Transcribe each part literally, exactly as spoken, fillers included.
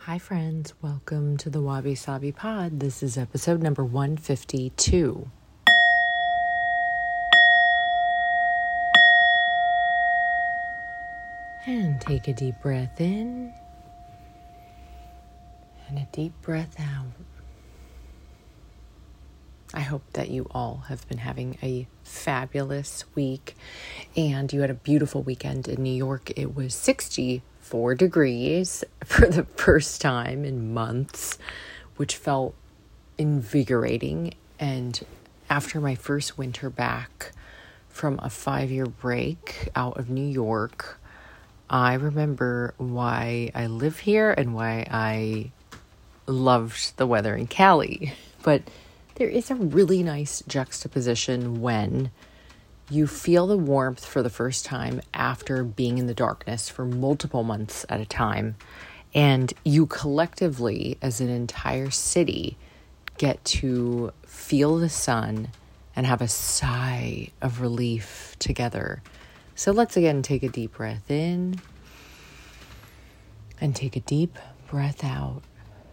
Hi friends, welcome to the Wabi Sabi Pod. This is episode number one fifty-two. And take a deep breath in and a deep breath out. I hope that you all have been having a fabulous week and you had a beautiful weekend in New York. It was sixty-four degrees for the first time in months, which felt invigorating. And after my first winter back from a five-year break out of New York, I remember why I live here and why I loved the weather in Cali. But there is a really nice juxtaposition when you feel the warmth for the first time after being in the darkness for multiple months at a time. And you collectively, as an entire city, get to feel the sun and have a sigh of relief together. So let's again take a deep breath in and take a deep breath out.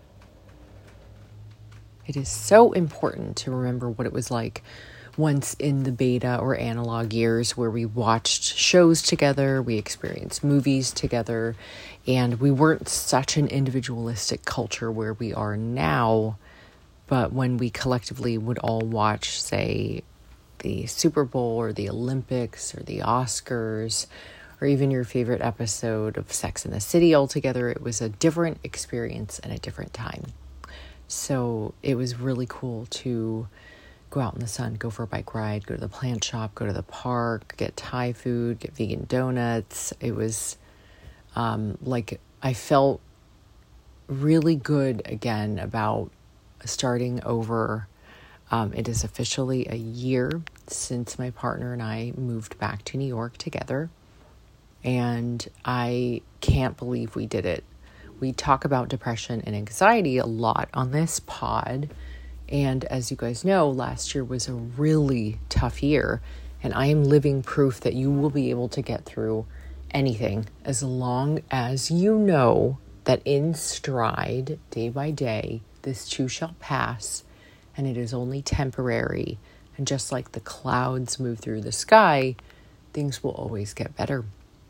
It is so important to remember what it was like once in the beta or analog years where we watched shows together, we experienced movies together, and we weren't such an individualistic culture where we are now. But when we collectively would all watch, say, the Super Bowl or the Olympics or the Oscars, or even your favorite episode of Sex and the City all together, it was a different experience and a different time. So it was really cool to go out in the sun, go for a bike ride, go to the plant shop, go to the park, get Thai food, get vegan donuts. It was um, like I felt really good again about starting over. Um, it is officially a year since my partner and I moved back to New York together. And I can't believe we did it. We talk about depression and anxiety a lot on this pod. And as you guys know, last year was a really tough year. And I am living proof that you will be able to get through anything as long as you know that in stride, day by day, this too shall pass. And it is only temporary. And just like the clouds move through the sky, things will always get better.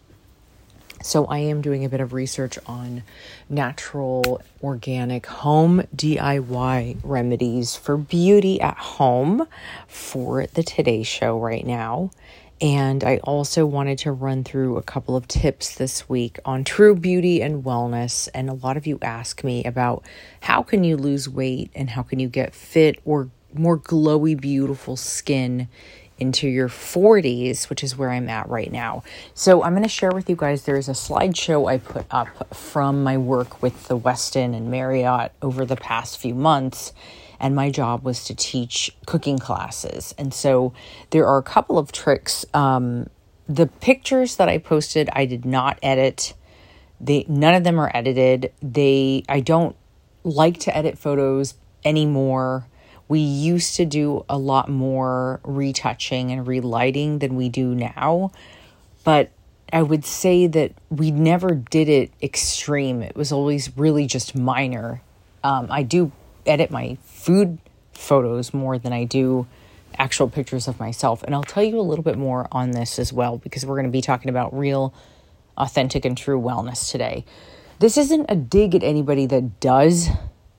So I am doing a bit of research on natural, organic, home D I Y remedies for beauty at home for the Today Show right now. And I also wanted to run through a couple of tips this week on true beauty and wellness. And a lot of you ask me about how can you lose weight and how can you get fit or more glowy, beautiful skin into your forties, which is where I'm at right now. So I'm going to share with you guys, there's a slideshow I put up from my work with the Westin and Marriott over the past few months. And my job was to teach cooking classes. And so there are a couple of tricks. Um, the pictures that I posted, I did not edit. They, none of them are edited. They, I don't like to edit photos anymore. We used to do a lot more retouching and relighting than we do now. But I would say that we never did it extreme. It was always really just minor. Um, I do edit my food photos more than I do actual pictures of myself. And I'll tell you a little bit more on this as well, because we're going to be talking about real, authentic, and true wellness today. This isn't a dig at anybody that does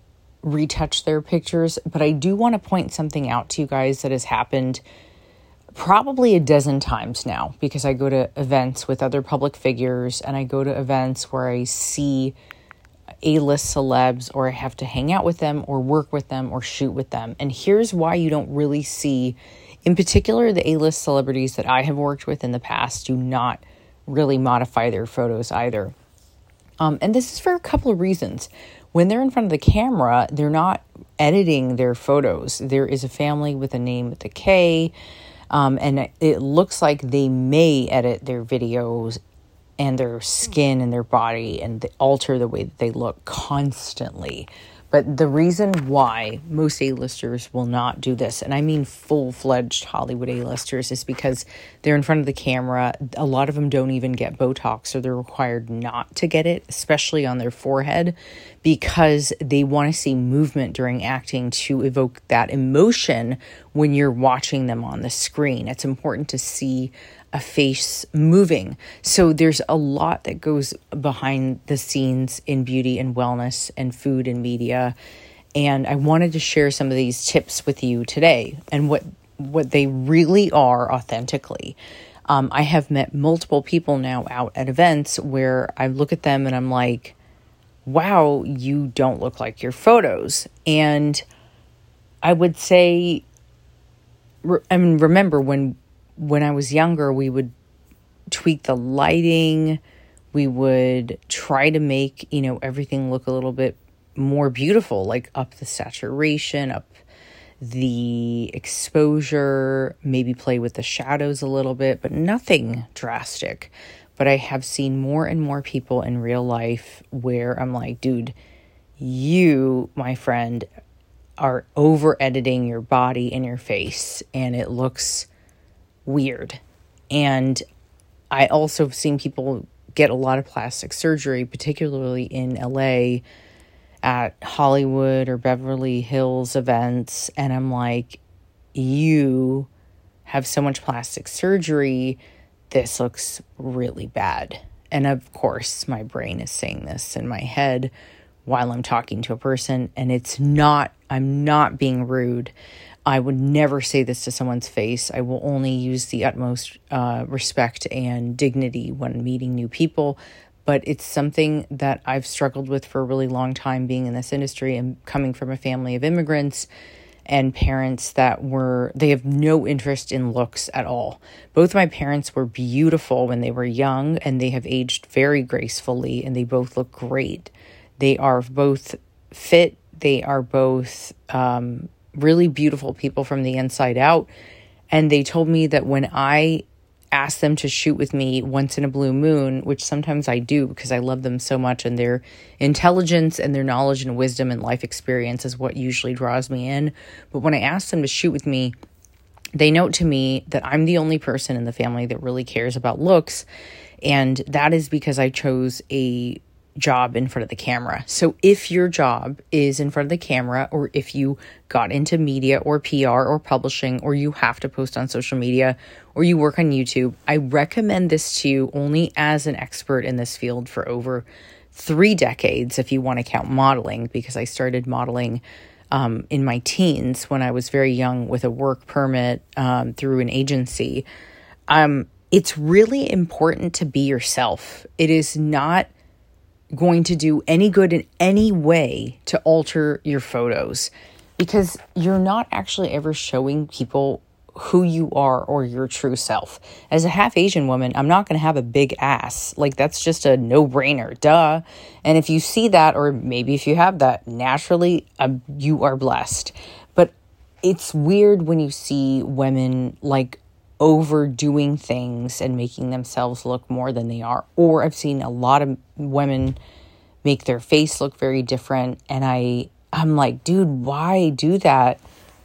retouch their pictures, but I do want to point something out to you guys that has happened probably a dozen times now, because I go to events with other public figures and I go to events where I see A-list celebs, or I have to hang out with them or work with them or shoot with them. And here's why you don't really see, in particular, the A-list celebrities that I have worked with in the past do not really modify their photos either. Um, and this is for a couple of reasons. When they're in front of the camera, they're not editing their photos. There is a family with a name with a K, um, and it looks like they may edit their videos and their skin and their body and alter the way that they look constantly. But the reason why most A-listers will not do this, and I mean full-fledged Hollywood A-listers, is because they're in front of the camera. A lot of them don't even get Botox, or they're required not to get it, especially on their forehead, because they want to see movement during acting to evoke that emotion when you're watching them on the screen. It's important to see a face moving. So there's a lot that goes behind the scenes in beauty and wellness and food and media. And I wanted to share some of these tips with you today and what, what they really are authentically. Um, I have met multiple people now out at events where I look at them and I'm like, wow, you don't look like your photos. And I would say, I mean, remember when When I was younger, we would tweak the lighting. We would try to make, you know, everything look a little bit more beautiful, like up the saturation, up the exposure, maybe play with the shadows a little bit, but nothing drastic. But I have seen more and more people in real life where I'm like, dude, you, my friend, are over editing your body and your face, and it looks weird. And I also have seen people get a lot of plastic surgery, particularly in L A at Hollywood or Beverly Hills events. And I'm like, you have so much plastic surgery. This looks really bad. And of course, my brain is saying this in my head while I'm talking to a person. And it's not, I'm not being rude. I would never say this to someone's face. I will only use the utmost uh, respect and dignity when meeting new people. But it's something that I've struggled with for a really long time being in this industry and coming from a family of immigrants and parents that were, they have no interest in looks at all. Both my parents were beautiful when they were young, and they have aged very gracefully, and they both look great. They are both fit. They are both um, really beautiful people from the inside out. And they told me that when I asked them to shoot with me once in a blue moon, which sometimes I do because I love them so much, and their intelligence and their knowledge and wisdom and life experience is what usually draws me in. But when I asked them to shoot with me, they note to me that I'm the only person in the family that really cares about looks. And that is because I chose a job in front of the camera. So if your job is in front of the camera, or if you got into media or P R or publishing, or you have to post on social media, or you work on YouTube, I recommend this to you only as an expert in this field for over three decades, if you want to count modeling, because I started modeling um, in my teens when I was very young with a work permit um, through an agency. Um, it's really important to be yourself. It is not going to do any good in any way to alter your photos, because you're not actually ever showing people who you are or your true self. As a half Asian woman, I'm not going to have a big ass. Like, that's just a no-brainer, duh. And if you see that, or maybe if you have that naturally, uh, you are blessed. But it's weird when you see women like overdoing things and making themselves look more than they are. Or I've seen a lot of women make their face look very different. And I, I'm like, dude, why do that?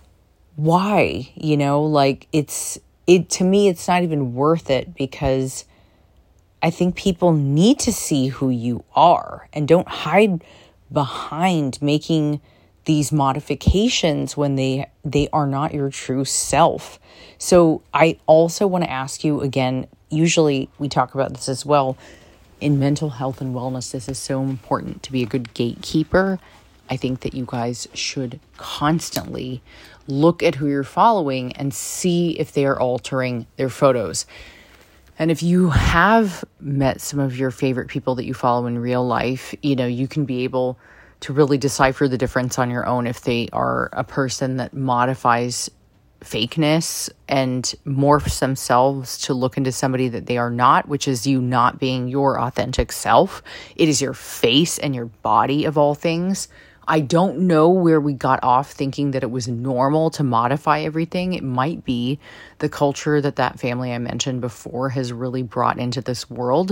Why? You know, like it's, it, to me, it's not even worth it, because I think people need to see who you are, and don't hide behind making these modifications when they they are not your true self. So I also want to ask you again, usually we talk about this as well, in mental health and wellness, this is so important to be a good gatekeeper. I think that you guys should constantly look at who you're following and see if they are altering their photos. And if you have met some of your favorite people that you follow in real life, you know, you can be able to really decipher the difference on your own if they are a person that modifies fakeness and morphs themselves to look into somebody that they are not, which is you not being your authentic self. It is your face and your body of all things. I don't know where we got off thinking that it was normal to modify everything. It might be the culture that that family I mentioned before has really brought into this world.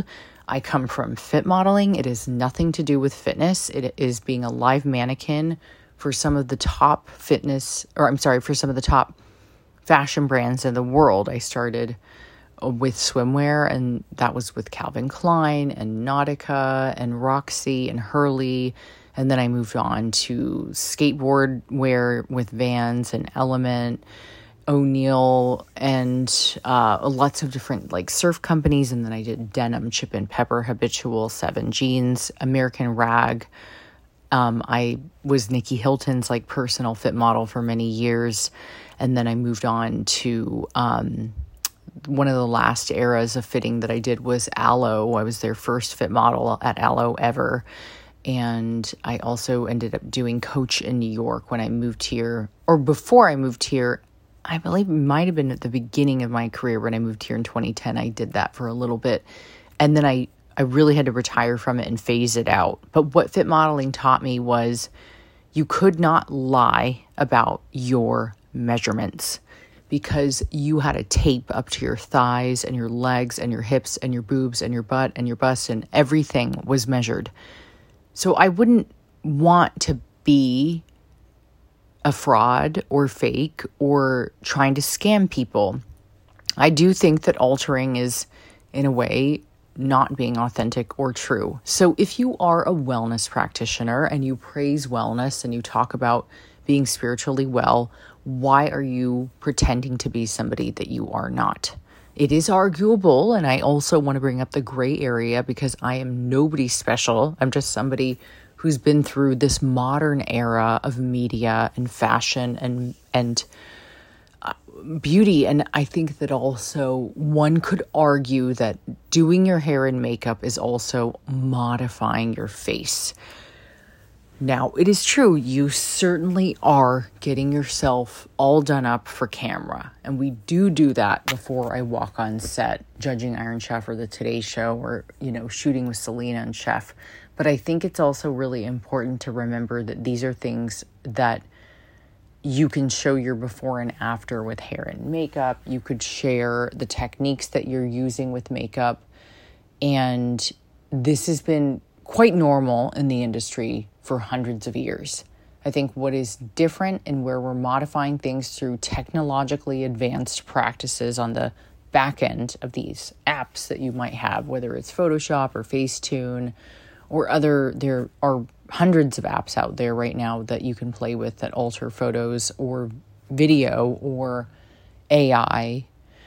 I come from fit modeling. It has nothing to do with fitness. It is being a live mannequin for some of the top fitness, or I'm sorry, for some of the top fashion brands in the world. I started with swimwear, and that was with Calvin Klein and Nautica and Roxy and Hurley. And then I moved on to skateboard wear with Vans and Element, O'Neill, and uh, lots of different like surf companies. And then I did denim, Chip and Pepper, Habitual, Seven Jeans, American Rag. Um, I was Nikki Hilton's like personal fit model for many years. And then I moved on to um, one of the last eras of fitting that I did was Aloe. I was their first fit model at Aloe ever. And I also ended up doing Coach in New York when I moved here, or before I moved here. I believe it might have been at the beginning of my career when I moved here in twenty ten. I did that for a little bit. And then I, I really had to retire from it and phase it out. But what fit modeling taught me was you could not lie about your measurements, because you had a tape up to your thighs and your legs and your hips and your boobs and your butt and your bust, and everything was measured. So I wouldn't want to be a fraud or fake or trying to scam people. I do think that altering is, in a way, not being authentic or true. So if you are a wellness practitioner and you praise wellness and you talk about being spiritually well, why are you pretending to be somebody that you are not? It is arguable, and I also want to bring up the gray area because I am nobody special. I'm just somebody who's been through this modern era of media and fashion and and uh, beauty. And I think that also one could argue that doing your hair and makeup is also modifying your face. Now, it is true, you certainly are getting yourself all done up for camera. And we do do that before I walk on set, judging Iron Chef or the Today Show, or, you know, shooting with Selena and Chef. But I think it's also really important to remember that these are things that you can show your before and after with hair and makeup. You could share the techniques that you're using with makeup. And this has been quite normal in the industry for hundreds of years. I think what is different and where we're modifying things through technologically advanced practices on the back end of these apps that you might have, whether it's Photoshop or Facetune or other, there are hundreds of apps out there right now that you can play with that alter photos or video or A I.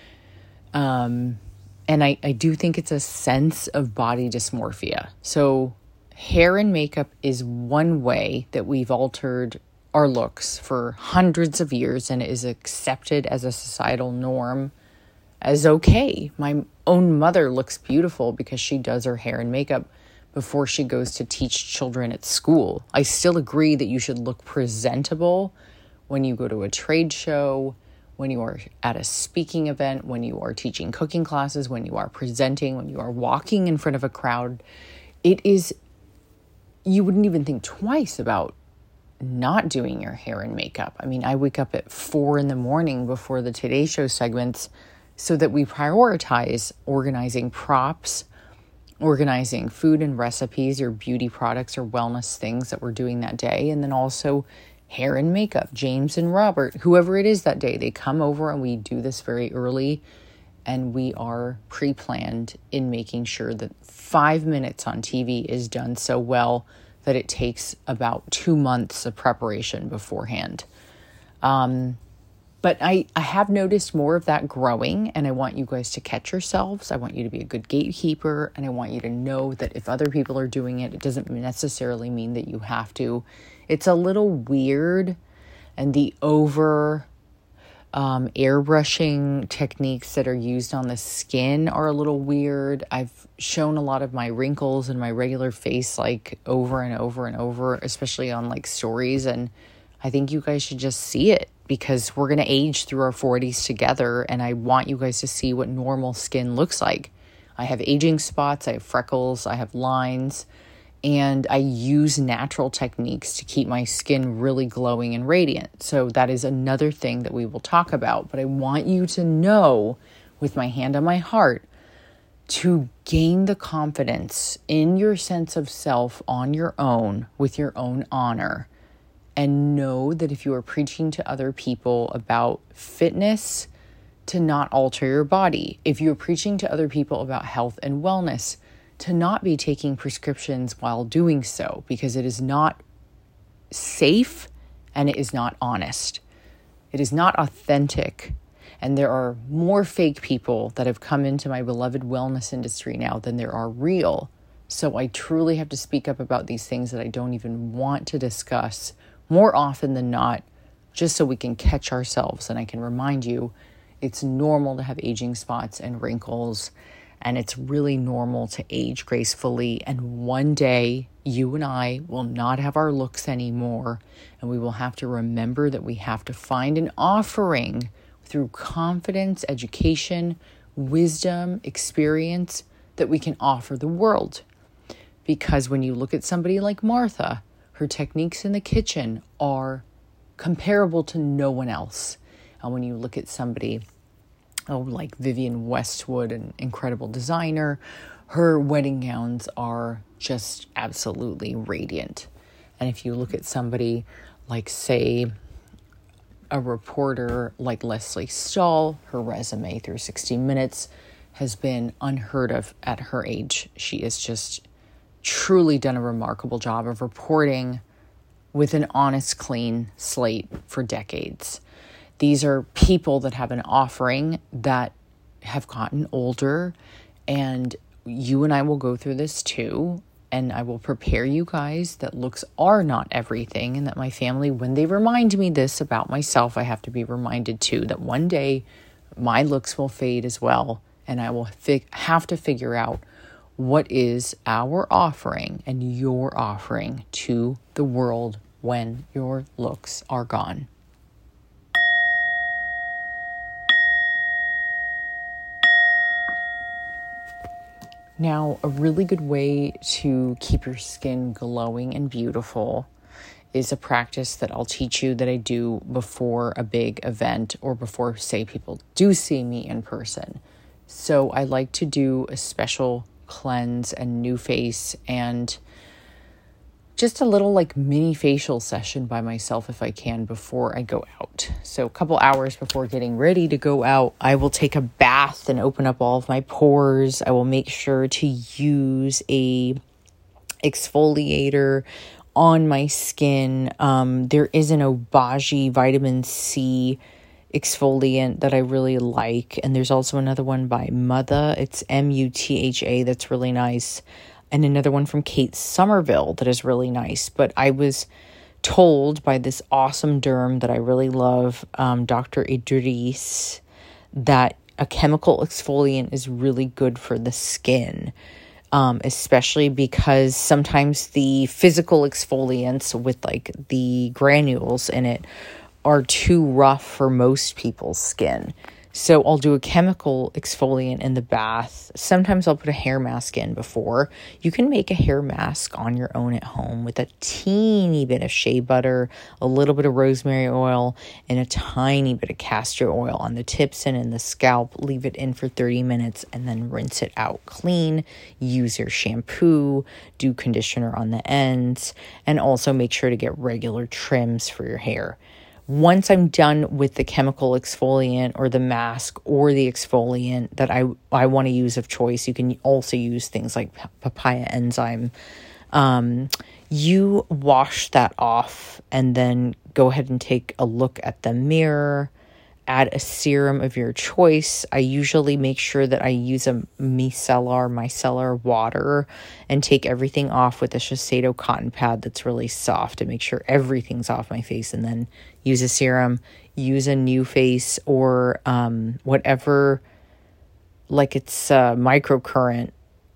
Um, and I, I do think it's a sense of body dysmorphia. So hair and makeup is one way that we've altered our looks for hundreds of years, and it is accepted as a societal norm as okay. My own mother looks beautiful because she does her hair and makeup before she goes to teach children at school. I still agree that you should look presentable when you go to a trade show, when you are at a speaking event, when you are teaching cooking classes, when you are presenting, when you are walking in front of a crowd. It is, you wouldn't even think twice about not doing your hair and makeup. I mean, I wake up at four in the morning before the Today Show segments so that we prioritize organizing props, organizing food and recipes or beauty products or wellness things that we're doing that day. And then also hair and makeup. James and Robert, whoever it is that day, they come over and we do this very early. And we are pre-planned in making sure that five minutes on T V is done so well that it takes about two months of preparation beforehand. Um, but I, I have noticed more of that growing, and I want you guys to catch yourselves. I want you to be a good gatekeeper, and I want you to know that if other people are doing it, it doesn't necessarily mean that you have to. It's a little weird, and the over um, airbrushing techniques that are used on the skin are a little weird. I've shown a lot of my wrinkles in my regular face like over and over and over, especially on like stories, and I think you guys should just see it because we're going to age through our forties together, and I want you guys to see what normal skin looks like. I have aging spots, I have freckles, I have lines, and I use natural techniques to keep my skin really glowing and radiant. So that is another thing that we will talk about. But I want you to know, with my hand on my heart, to gain the confidence in your sense of self on your own with your own honor. And know that if you are preaching to other people about fitness, to not alter your body. If you're preaching to other people about health and wellness, to not be taking prescriptions while doing so, because it is not safe and it is not honest. It is not authentic. And there are more fake people that have come into my beloved wellness industry now than there are real. So I truly have to speak up about these things that I don't even want to discuss more often than not, just so we can catch ourselves. And I can remind you, it's normal to have aging spots and wrinkles, and it's really normal to age gracefully. And one day, you and I will not have our looks anymore, and we will have to remember that we have to find an offering through confidence, education, wisdom, experience that we can offer the world. Because when you look at somebody like Martha, her techniques in the kitchen are comparable to no one else. And when you look at somebody, oh, like Vivienne Westwood, an incredible designer, her wedding gowns are just absolutely radiant. And if you look at somebody like, say, a reporter like Lesley Stahl, her resume through sixty minutes has been unheard of at her age. She has just truly done a remarkable job of reporting with an honest, clean slate for decades. These are people that have an offering that have gotten older, and you and I will go through this too. And I will prepare you guys that looks are not everything, and that my family, when they remind me this about myself, I have to be reminded too that one day my looks will fade as well, and I will fig- have to figure out what is our offering and your offering to the world when your looks are gone. Now, a really good way to keep your skin glowing and beautiful is a practice that I'll teach you that I do before a big event or before, say, people do see me in person. So I like to do a special cleanse and new face and just a little like mini facial session by myself if I can before I go out. So a couple hours before getting ready to go out, I will take a bath and open up all of my pores. I will make sure to use a exfoliator on my skin. Um, there is an Obagi vitamin C exfoliant that I really like. And there's also another one by Mutha. It's M U T H A. That's really nice. And another one from Kate Somerville that is really nice. But I was told by this awesome derm that I really love, um, Doctor Idris, that a chemical exfoliant is really good for the skin. Um, especially because sometimes the physical exfoliants with like the granules in it are too rough for most people's skin. So I'll do a chemical exfoliant in the bath. Sometimes I'll put a hair mask in before. You can make a hair mask on your own at home with a teeny bit of shea butter, a little bit of rosemary oil, and a tiny bit of castor oil on the tips and in the scalp. Leave it in for thirty minutes and then rinse it out clean. Use your shampoo, do conditioner on the ends, and also make sure to get regular trims for your hair. Once I'm done with the chemical exfoliant or the mask or the exfoliant that I, I want to use of choice, you can also use things like papaya enzyme. Um, you wash that off and then go ahead and take a look at the mirror. Add a serum of your choice. I usually make sure that I use a micellar, micellar water and take everything off with a Shiseido cotton pad that's really soft to make sure everything's off my face, and then use a serum, use a new face or um, whatever, like it's a microcurrent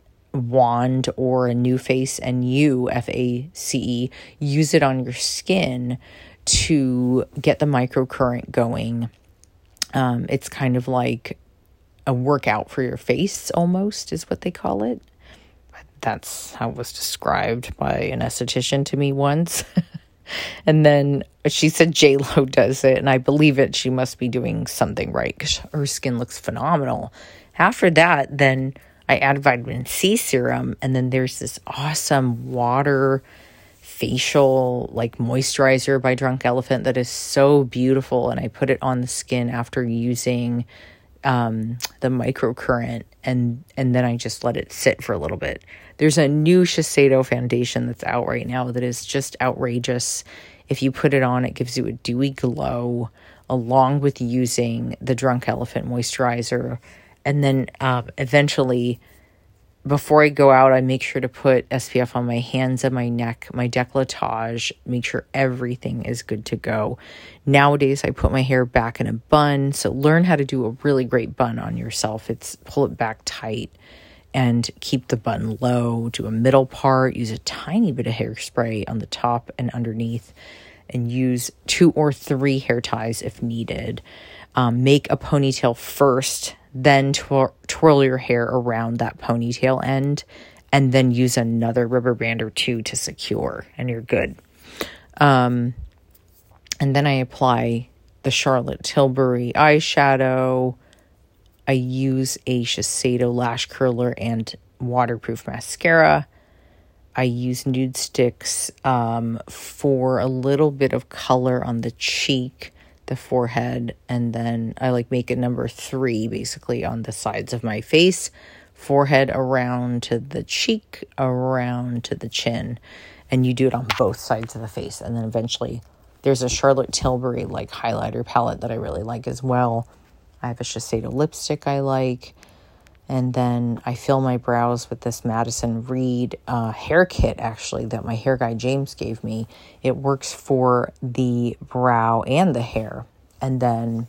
wand or a new face and you, F A C E, use it on your skin to get the microcurrent going. Um, it's kind of like a workout for your face, almost, is what they call it. That's how it was described by an esthetician to me once. And then she said J-Lo does it, and I believe it. She must be doing something right because her skin looks phenomenal. After that, then I add vitamin C serum, and then there's this awesome water facial like moisturizer by Drunk Elephant that is so beautiful, and I put it on the skin after using um, the microcurrent, and and then I just let it sit for a little bit. There's a new Shiseido foundation that's out right now that is just outrageous. If you put it on, it gives you a dewy glow, along with using the Drunk Elephant moisturizer. And then um, eventually, before I go out, I make sure to put S P F on my hands and my neck, my décolletage, make sure everything is good to go. Nowadays, I put my hair back in a bun. So learn how to do a really great bun on yourself. It's pull it back tight and keep the bun low. Do a middle part. Use a tiny bit of hairspray on the top and underneath. And use two or three hair ties if needed. Um, make a ponytail first, then twir- twirl your hair around that ponytail end, and then use another rubber band or two to secure, and you're good. Um, and then I apply the Charlotte Tilbury eyeshadow. I use a Shiseido lash curler and waterproof mascara. I use nude sticks um, for a little bit of color on the cheek, the forehead, and then I like make it number three basically on the sides of my face, forehead around to the cheek, around to the chin, and you do it on both sides of the face. And then eventually there's a Charlotte Tilbury like highlighter palette that I really like as well. I have a Shiseido lipstick I like. And then I fill my brows with this Madison Reed uh, hair kit, actually, that my hair guy James gave me. It works for the brow and the hair. And then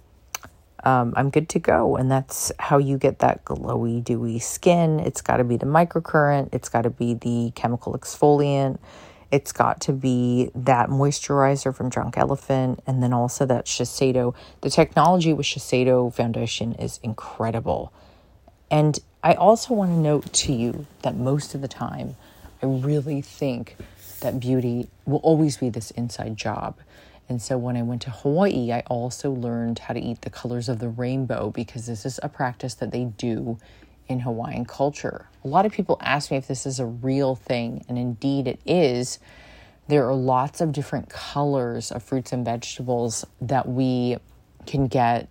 um, I'm good to go. And that's how you get that glowy, dewy skin. It's got to be the microcurrent. It's got to be the chemical exfoliant. It's got to be that moisturizer from Drunk Elephant. And then also that Shiseido. The technology with Shiseido foundation is incredible. And I also want to note to you that most of the time, I really think that beauty will always be this inside job. And so when I went to Hawaii, I also learned how to eat the colors of the rainbow, because this is a practice that they do in Hawaiian culture. A lot of people ask me if this is a real thing, and indeed it is. There are lots of different colors of fruits and vegetables that we can get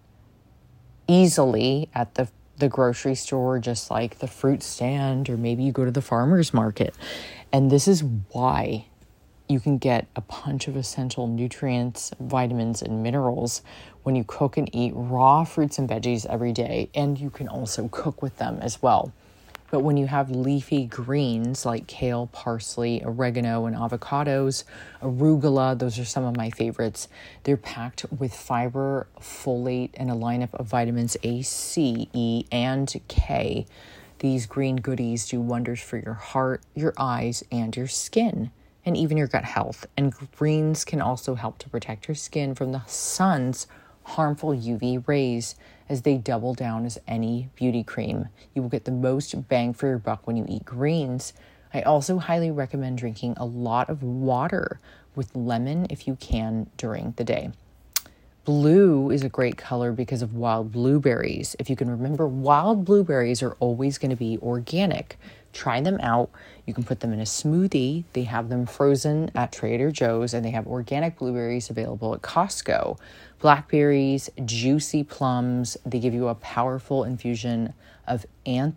easily at the the grocery store, just like the fruit stand, or maybe you go to the farmer's market. And this is why you can get a bunch of essential nutrients, vitamins, and minerals when you cook and eat raw fruits and veggies every day. And you can also cook with them as well. But when you have leafy greens like kale, parsley, oregano, and avocados, arugula, those are some of my favorites. They're packed with fiber, folate, and a lineup of vitamins A, C, E, and K. These green goodies do wonders for your heart, your eyes, and your skin, and even your gut health. And greens can also help to protect your skin from the sun's harmful U V rays, as they double down as any beauty cream. You will get the most bang for your buck when you eat greens. I also highly recommend drinking a lot of water with lemon if you can during the day. Blue is a great color because of wild blueberries. If you can remember, wild blueberries are always going to be organic. Try them out. You can put them in a smoothie. They have them frozen at Trader Joe's, and they have organic blueberries available at Costco. Blackberries, juicy plums. They give you a powerful infusion of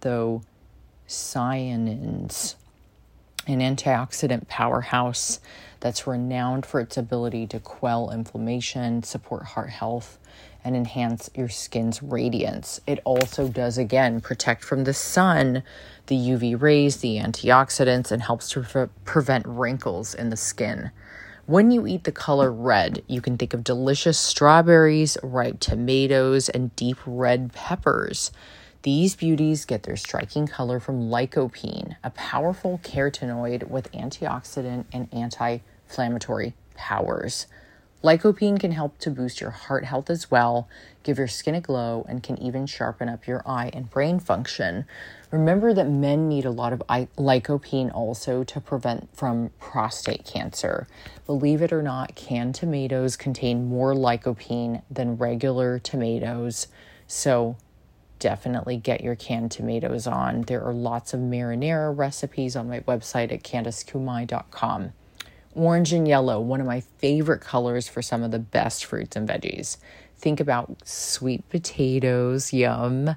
anthocyanins, an antioxidant powerhouse that's renowned for its ability to quell inflammation, support heart health, and enhance your skin's radiance. It also does, again, protect from the sun, the U V rays, the antioxidants, and helps to pre- prevent wrinkles in the skin. When you eat the color red, you can think of delicious strawberries, ripe tomatoes, and deep red peppers. These beauties get their striking color from lycopene, a powerful carotenoid with antioxidant and anti-inflammatory powers. Lycopene can help to boost your heart health as well, give your skin a glow, and can even sharpen up your eye and brain function. Remember that men need a lot of lycopene also to prevent from prostate cancer. Believe it or not, canned tomatoes contain more lycopene than regular tomatoes. So definitely get your canned tomatoes on. There are lots of marinara recipes on my website at candice kumai dot com. Orange and yellow, one of my favorite colors for some of the best fruits and veggies. Think about sweet potatoes, yum,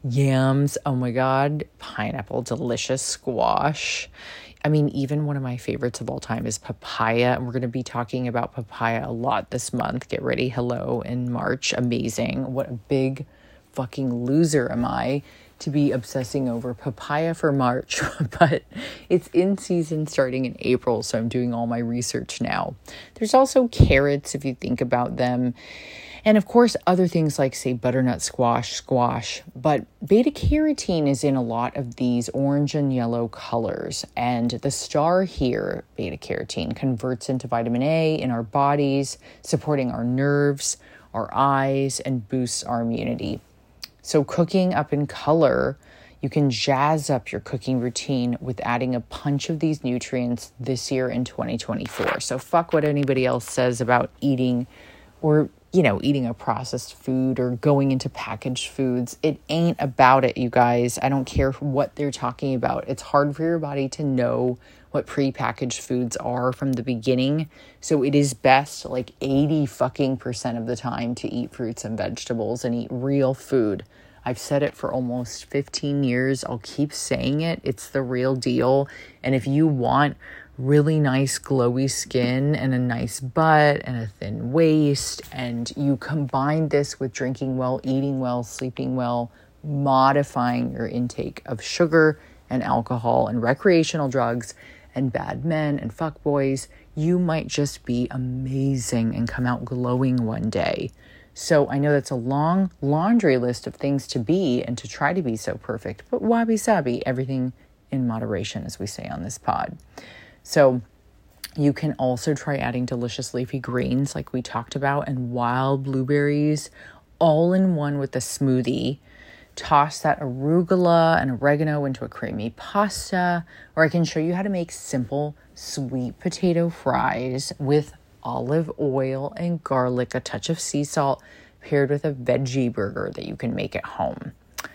yams, oh my God, pineapple, delicious, squash. I mean, even one of my favorites of all time is papaya. And we're going to be talking about papaya a lot this month. Get ready. Hello in March. Amazing. What a big fucking loser am I to be obsessing over papaya for March, but it's in season starting in April, so I'm doing all my research now. There's also carrots, if you think about them, and of course other things like, say, butternut squash, squash, but beta carotene is in a lot of these orange and yellow colors, and the star here, beta carotene, converts into vitamin A in our bodies, supporting our nerves, our eyes, and boosts our immunity. So cooking up in color, you can jazz up your cooking routine with adding a punch of these nutrients this year in twenty twenty-four. So fuck what anybody else says about eating or, you know, eating a processed food or going into packaged foods. It ain't about it, you guys. I don't care what they're talking about. It's hard for your body to know what prepackaged foods are from the beginning. So it is best like eighty fucking percent of the time to eat fruits and vegetables and eat real food. I've said it for almost fifteen years. I'll keep saying it. It's the real deal. And if you want really nice glowy skin and a nice butt and a thin waist, and you combine this with drinking well, eating well, sleeping well, modifying your intake of sugar and alcohol and recreational drugs and bad men and fuckboys, you might just be amazing and come out glowing one day. So I know that's a long laundry list of things to be and to try to be so perfect, but wabi-sabi, everything in moderation, as we say on this pod. So you can also try adding delicious leafy greens like we talked about and wild blueberries all in one with a smoothie. Toss that arugula and oregano into a creamy pasta, or I can show you how to make simple sweet potato fries with olive oil and garlic, a touch of sea salt, paired with a veggie burger that you can make at home.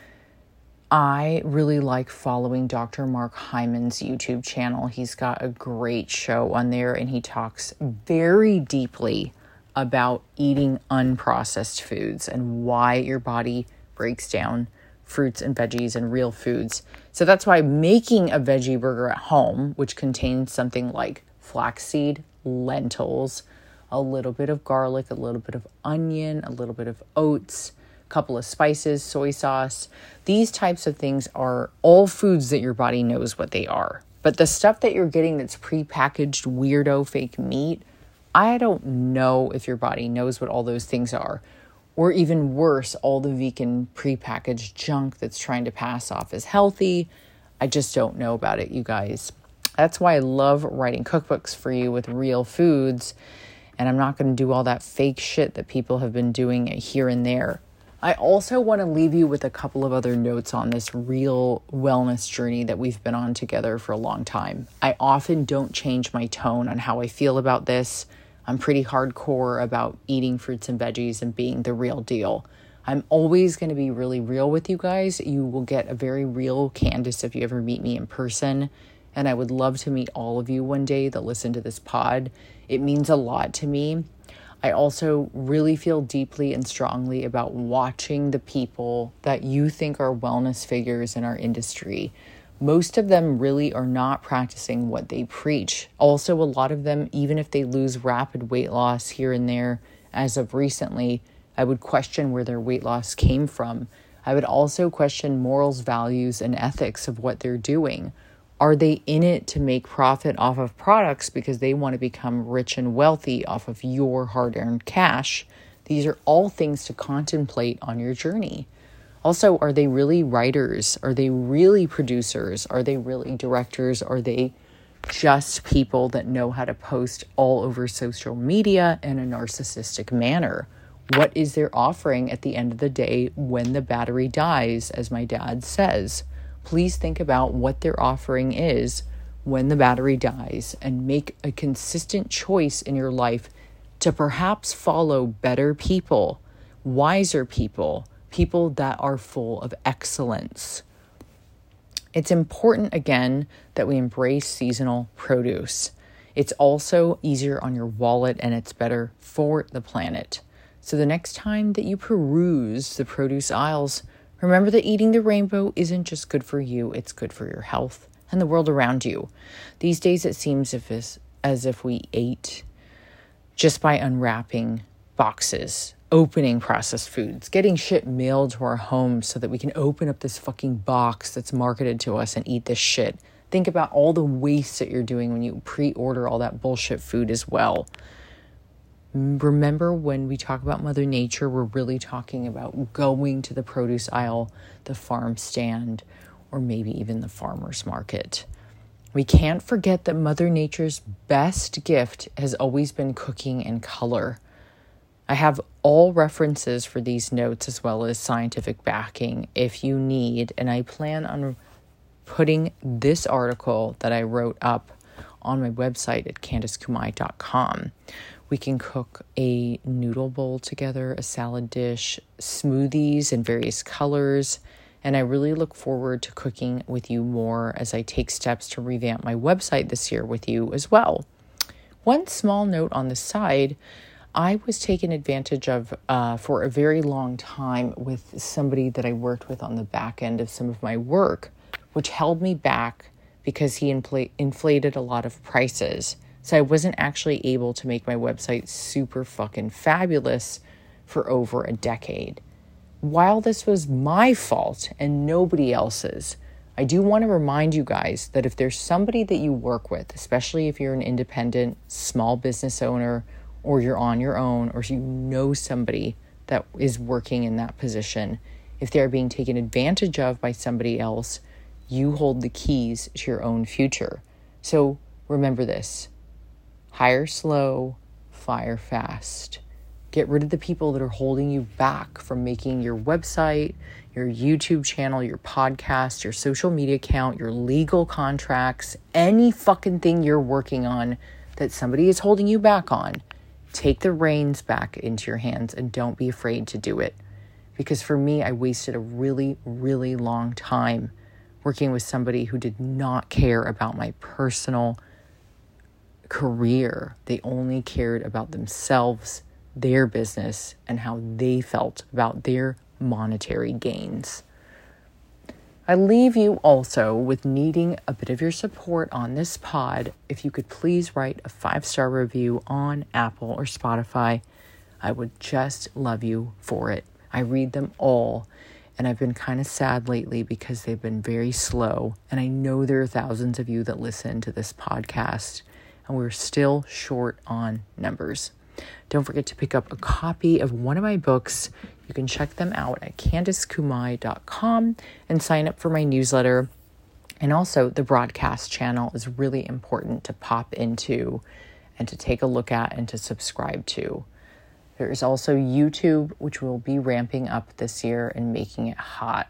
I really like following Doctor Mark Hyman's YouTube channel. He's got a great show on there, and he talks very deeply about eating unprocessed foods and why your body breaks down fruits and veggies and real foods. So that's why making a veggie burger at home, which contains something like flaxseed, lentils, a little bit of garlic, a little bit of onion, a little bit of oats, a couple of spices, soy sauce. These types of things are all foods that your body knows what they are. But the stuff that you're getting that's prepackaged weirdo fake meat, I don't know if your body knows what all those things are. Or even worse, all the vegan prepackaged junk that's trying to pass off as healthy. I just don't know about it, you guys. That's why I love writing cookbooks for you with real foods. And I'm not going to do all that fake shit that people have been doing here and there. I also want to leave you with a couple of other notes on this real wellness journey that we've been on together for a long time. I often don't change my tone on how I feel about this. I'm pretty hardcore about eating fruits and veggies and being the real deal. I'm always going to be really real with you guys. You will get a very real Candice if you ever meet me in person. And I would love to meet all of you one day that listen to this pod. It means a lot to me. I also really feel deeply and strongly about watching the people that you think are wellness figures in our industry. Most of them really are not practicing what they preach. Also, a lot of them, even if they lose rapid weight loss here and there, as of recently, I would question where their weight loss came from. I would also question morals, values, and ethics of what they're doing. Are they in it to make profit off of products because they want to become rich and wealthy off of your hard-earned cash? These are all things to contemplate on your journey. Also, are they really writers? Are they really producers? Are they really directors? Are they just people that know how to post all over social media in a narcissistic manner? What is their offering at the end of the day when the battery dies, as my dad says? Please think about what their offering is when the battery dies and make a consistent choice in your life to perhaps follow better people, wiser people, people that are full of excellence. It's important, again, that we embrace seasonal produce. It's also easier on your wallet and it's better for the planet. So the next time that you peruse the produce aisles, remember that eating the rainbow isn't just good for you, it's good for your health and the world around you. These days it seems if it's, as if we ate just by unwrapping boxes, opening processed foods, getting shit mailed to our homes so that we can open up this fucking box that's marketed to us and eat this shit. Think about all the waste that you're doing when you pre-order all that bullshit food as well. Remember, when we talk about Mother Nature, we're really talking about going to the produce aisle, the farm stand, or maybe even the farmer's market. We can't forget that Mother Nature's best gift has always been cooking and color. I have all references for these notes as well as scientific backing if you need, and I plan on putting this article that I wrote up on my website at candice kumai dot com. We can cook a noodle bowl together, a salad dish, smoothies in various colors, and I really look forward to cooking with you more as I take steps to revamp my website this year with you as well. One small note on the side, I was taken advantage of uh, for a very long time with somebody that I worked with on the back end of some of my work, which held me back because he infl- inflated a lot of prices. So I wasn't actually able to make my website super fucking fabulous for over a decade. While this was my fault and nobody else's, I do want to remind you guys that if there's somebody that you work with, especially if you're an independent small business owner or you're on your own or you know somebody that is working in that position, if they're being taken advantage of by somebody else, you hold the keys to your own future. So remember this: hire slow, fire fast. Get rid of the people that are holding you back from making your website, your YouTube channel, your podcast, your social media account, your legal contracts, any fucking thing you're working on that somebody is holding you back on. Take the reins back into your hands and don't be afraid to do it. Because for me, I wasted a really, really long time working with somebody who did not care about my personal career. They only cared about themselves, their business, and how they felt about their monetary gains. I leave you also with needing a bit of your support on this pod. If you could please write a five-star review on Apple or Spotify, I would just love you for it. I read them all, and I've been kind of sad lately because they've been very slow, and I know there are thousands of you that listen to this podcast, and we're still short on numbers. Don't forget to pick up a copy of one of my books. You can check them out at candice kumai dot com and sign up for my newsletter. And also, the broadcast channel is really important to pop into and to take a look at and to subscribe to. There is also YouTube, which will be ramping up this year and making it hot.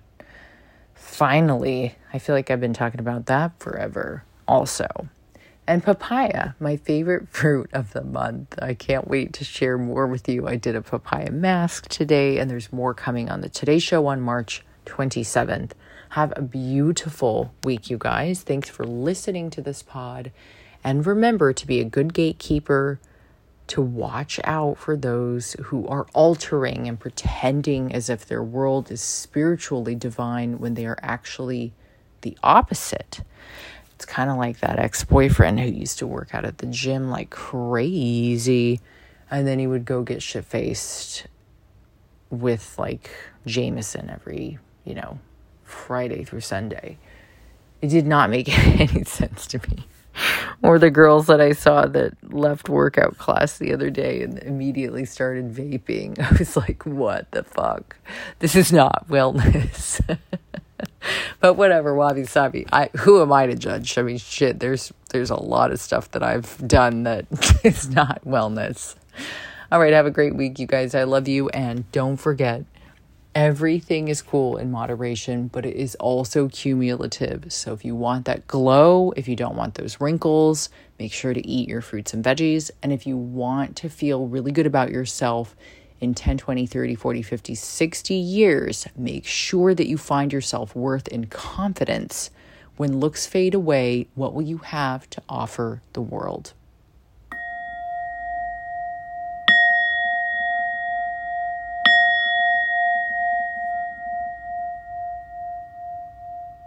Finally, I feel like I've been talking about that forever also. And papaya, my favorite fruit of the month. I can't wait to share more with you. I did a papaya mask today, and there's more coming on the Today Show on March twenty-seventh. Have a beautiful week, you guys. Thanks for listening to this pod. And remember to be a good gatekeeper, to watch out for those who are altering and pretending as if their world is spiritually divine when they are actually the opposite. It's kind of like that ex-boyfriend who used to work out at the gym like crazy, and then he would go get shit-faced with like Jameson every, you know, Friday through Sunday. It did not make any sense to me. Or the girls that I saw that left workout class the other day and immediately started vaping. I was like, what the fuck? This is not wellness. But whatever, wabi sabi. I who am I to judge? I mean, shit, there's there's a lot of stuff that I've done that is not wellness. All right, have a great week, you guys. I love you, and don't forget, everything is cool in moderation, but it is also cumulative. So if you want that glow, if you don't want those wrinkles, make sure to eat your fruits and veggies. And if you want to feel really good about yourself in ten, twenty, thirty, forty, fifty, sixty years, make sure that you find your self-worth and confidence. When looks fade away, what will you have to offer the world?